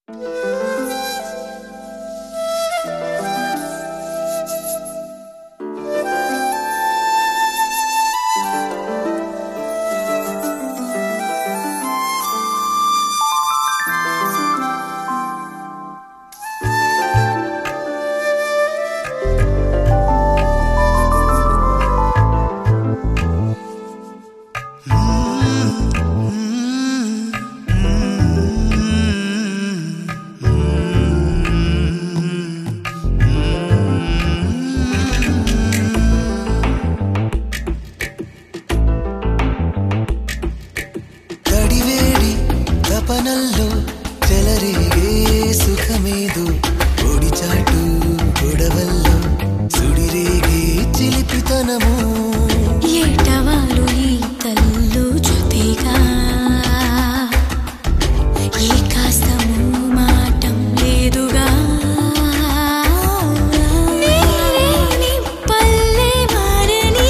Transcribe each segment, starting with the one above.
తపనల్లో చెలరేగే సుఖమేదో ఒడిచాటు గొడవల్లో సుడిరేగే చిలిపితనము ఏటవాలు ఈ తల్లు జొతిగా ఈ కాస్తము మాటం లేదుగా పల్లె మారని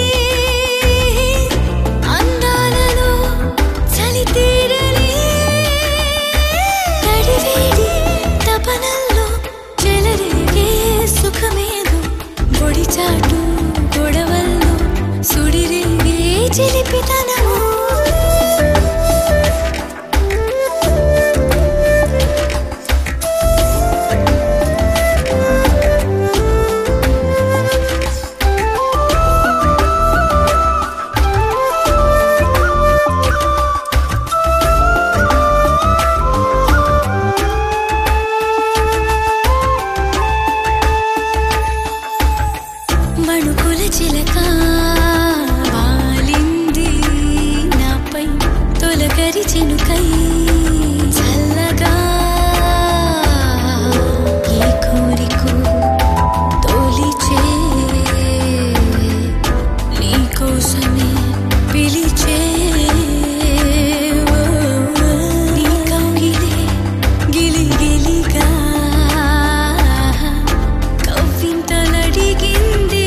అందాలలో చలి తీరని తడివేడి తపనల్లో చెలరేగే సుఖమేదో ఒడిచాటు గొడవల్లో సుడిరేగే చిలిపితనము మణుకుల చిలక వాలింది నాపై తొలకరి చినుకై చల్లగా ఈ కోరికు తొలిచే నీకోసమే పిలిచే నీ కౌగిలే గిలి గిలిగా కవ్వింతలడిగింది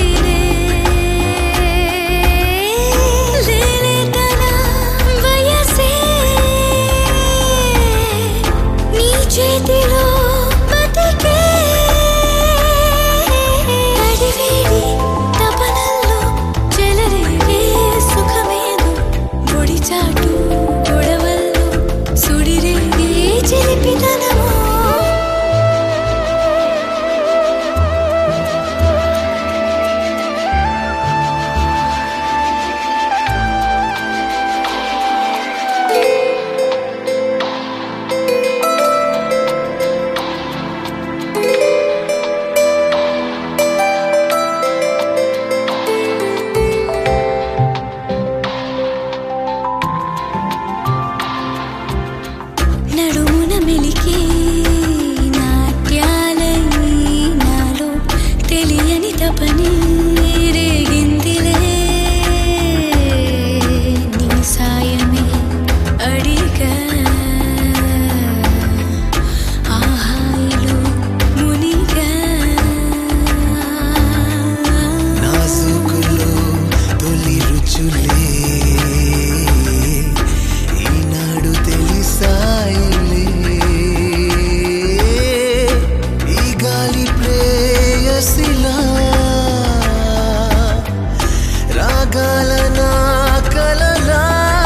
చేతిలో బతికే అడివేడి తపనల్లో చెలరేగే సుఖమేదో ఒడిచాటు గొడవల్లో సుడిరేగే చిలిపితనము నడుమున మెలికే నాట్యాలై నాలో తెలియని తపని రేగిందిలే నీ సాయమే అడిగా ఆహాయిలో మునిగా నాజుకులో తొలి రుచులే ఈనాడు తెలిసాయిలే ఈ గాలి ప్రేయసిలా రాగాల నా కలలా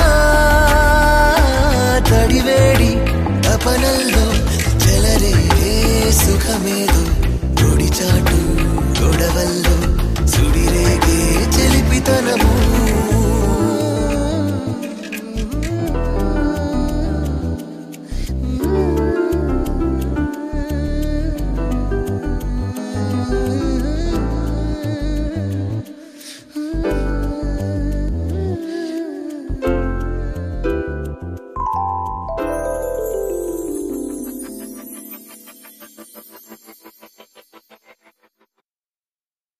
తడివేడి తపనల్లో చెలరేగే సుఖమేదో ఒడిచాటు గొడవల్లో సుడిరేగే చెలిపితనం